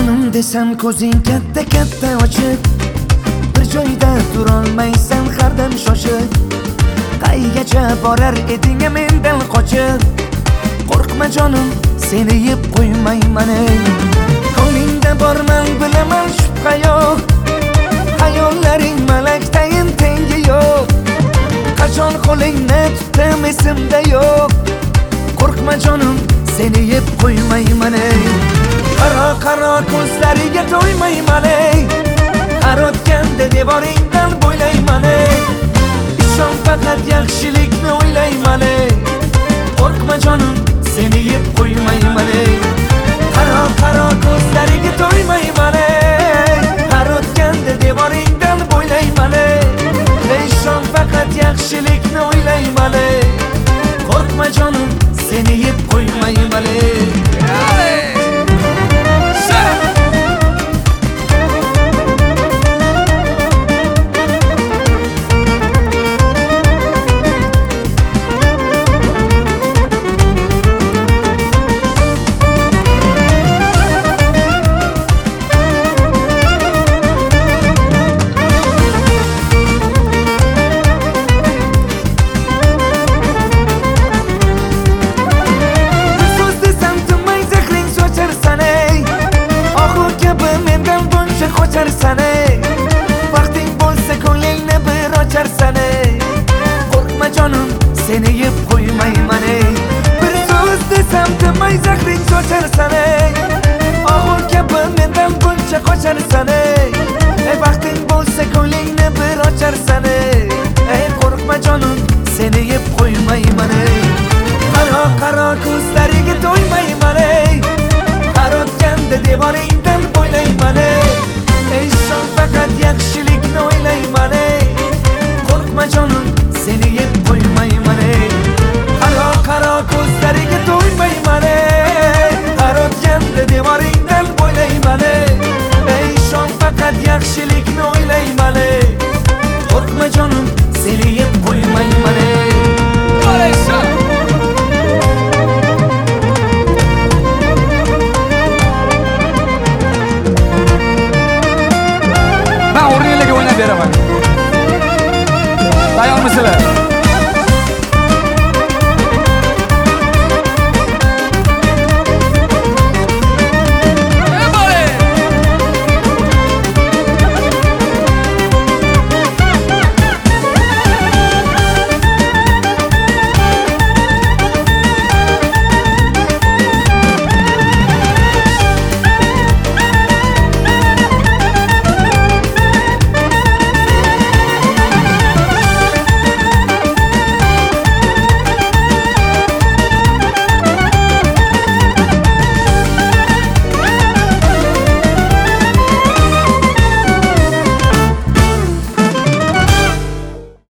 jonim desam ko'zing katta katta ochib, bir joyda turolmaysan hardam shoshib. Qaygacha borar eding mendan qochib, qo'rqma jonim seni yeb qo'ymayman ey. Qo'lingda borman bilaman shubha yo'q, hayollaring malakdayin tengi yo'q. Qachon qo'lingni tutdim esimda yo'q, qo'rqma jonim seni yeb qo'ymayman ey. Qaro ko'zlariga to'ymayman ey, har o'tganda devoringdan bo'ylayman ey. Ishon faqat yaxshilikni o'ylayman ey, qo'rqma jonim seni yeb qo'ymayman ey. Qaro ko'zlariga to'ymayman ey, har o'tganda devoringdan bo'ylayman ey. Ishon faqat yaxshilikni o'ylayman ey, qo'rqma jonim seni yeb qo'ymayman ey. Vaqting bo'lsa ko'nglingni bir ocharsan ey, qo'rqma jonim seni yeb qo'ymayman ey. Bir so'z desam tinmay zahring socharsan ey, oxur kabi mendan buncha qocharsan ey. Vaqting bo'lsa ko'nglingni bir ocharsan ey, qo'rqma jonim seni yeb qo'ymayman ey. Qaro ko'zlariga to'ymayman ey, har o'tganda devoringdan bo'ylayman ey. Ishon faqat yaxshilikni o'ylayman ey, qo'rqma jonim seni yeb qo'ymayman ey. Qaro ko'zlariga to'ymayman ey, har o'tganda devoringdan bo'ylayman ey. Ishon faqat yaxshilikni o'ylayman ey, qo'rqma jonim seni yeb qo'ymayman ey. Ben o'rniga o'ynab beraman. Tayyormisizlar?